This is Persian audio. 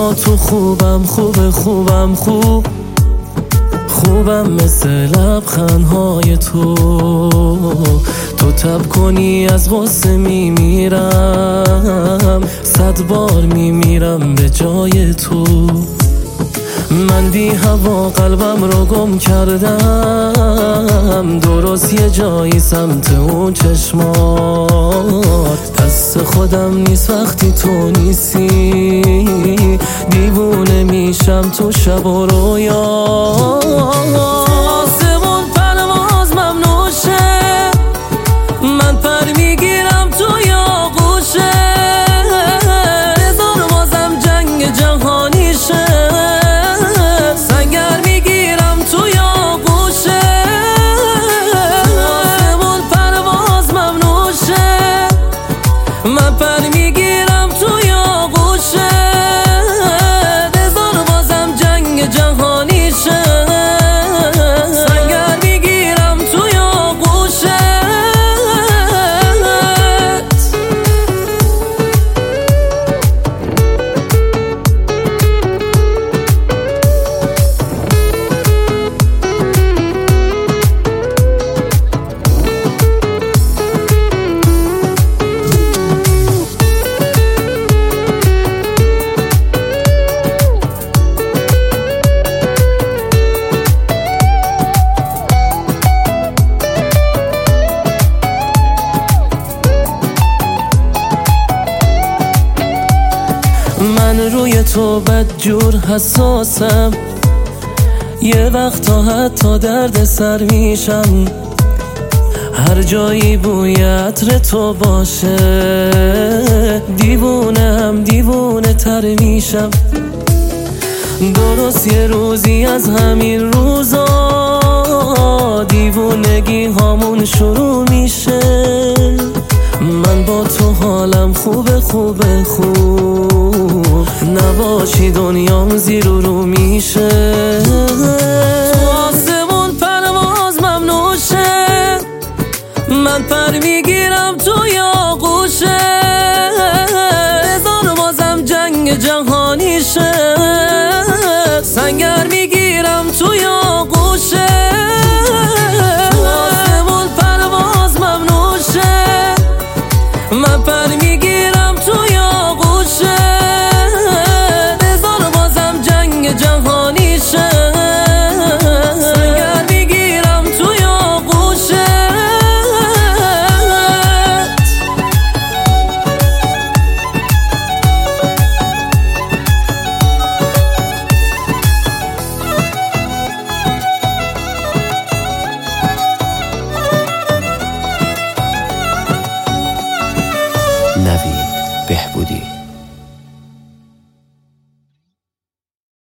با تو خوبم خوبم مثل لبخندهای تو تب کنی از غصه میمیرم 100 بار میمیرم به جای تو من بی هوا قلبم رو گم کردم درست یه جایی سمت اون چشمات دست خودم نیست وقتی تو نیستی دیوونه میشم تو شب و رویا آسمون پرواز ممنوشه من پر میگیرم تو آغوشه بذار بازم جنگ جهانیشه سنگر میگیرم تو آغوشه آسمون پرواز ممنوشه من پر میگیرم تو آغوشه بذار بازم جنگ جهانیشه سنگر میگیرم تو آغوشه من روی تو بدجور حساسم یه وقتا حتی درد سر میشم هر جایی بوی عطر تو باشه دیوونه تر میشم درست یه روزی از همین روزا دیوونگی هامون شروع میشه من با تو حالم خوب نباشی دنیام زیر و رو میشه تو آسمون پرواز ممنوشه من پر میگیرم تو آغوشه بذار بازم جنگ جهانیشه سنگر میگیرم تو آغوشه تو آسمون پرواز ممنوشه من